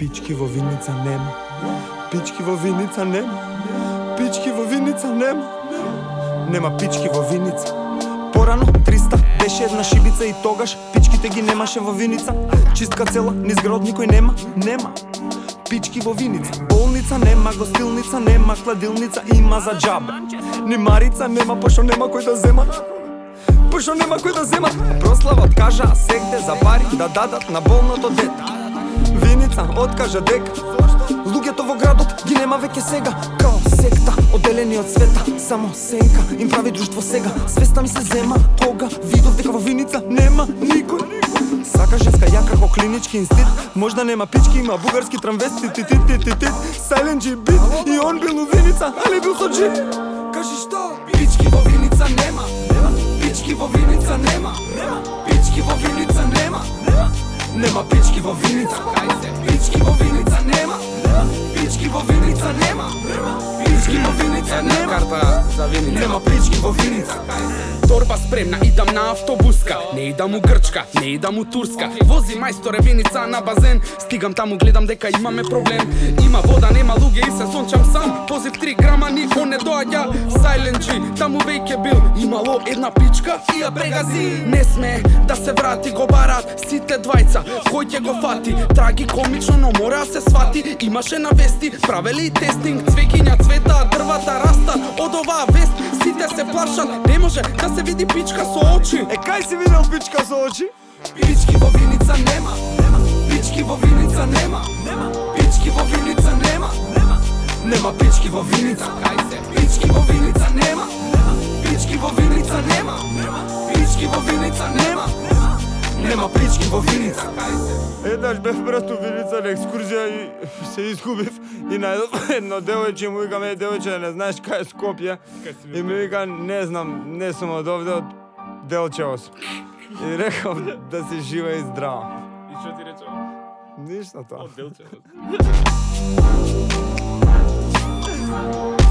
Пички во Виница нема. Пички во Виница нема. Пички во Виница нема. Нема пички во Виница. Порано 300 беше една шибица и тогаш пичките ги немаше во Виница. Чистка цела, низ град никој нема. Пички во Виница. Болница нема, гостилница нема, кладилница има за џабе. Ни марица нема, пошто нема кој да зема. Пошто нема кој да зема. Прослава откажа сегде за пари да дадат на болното дете. Виница откажа дека луѓето во градот ги нема веќе сега. Као секта, одделени од света, само сенка им прави друштво сега. Свеста ми се зема кога видов дека во Виница нема никој. Сака женска ја како клинички инстит. Можда нема пички, има бугарски трамвести. Silent G бит и он бил у Виница, али бил со G. Кажи што? Пички во Виница нема. Пички во Виница нема. Пички во Виница нема. Нема пички во Виница. Пички во Виница нема. Пички во Виница нема. Пички во Виница нема. Карта за Виница. Нема пички во Виница. Торба спремна, идам на автобуска. Не идам у Грчка, не идам у Турска. Вози мајсторе Виница на базен. Стигам таму, гледам дека имаме проблем. Има вода, нема луѓе и се сончам сам. Позив 3 грама, нико не доаѓа. Silent G, таму веќе бил. Имало една пичка и ја прегази. Не сме да се врати, го барат сите двајца. Кој ќе го фати? Траги комично, но мора се свати. Имаше на вести, правели тестинг. Цвекиња цвета, дрвата растат. Од оваа вест сите се плашат. Не може да се види пичка со очи. Кај си видел пичка со очи? Пички во Виница нема. Пички во Виница нема. Пички во Виница нема. Нема пички во Виница. Пички во Виница нема. Пички во Виница нема. Пички во Виница нема. Нема пички во Виница. Еднаш бев брат у Виница на екскурзија и се изгубив и најдов едно девојче, му викаме девојче, не знаеш кај е Скопје? И ми вика не знам, не сум од овде, од Делчевос. И рекав да си жива и здрава. И што ти рече? Ништо тоа. Од Делчевос.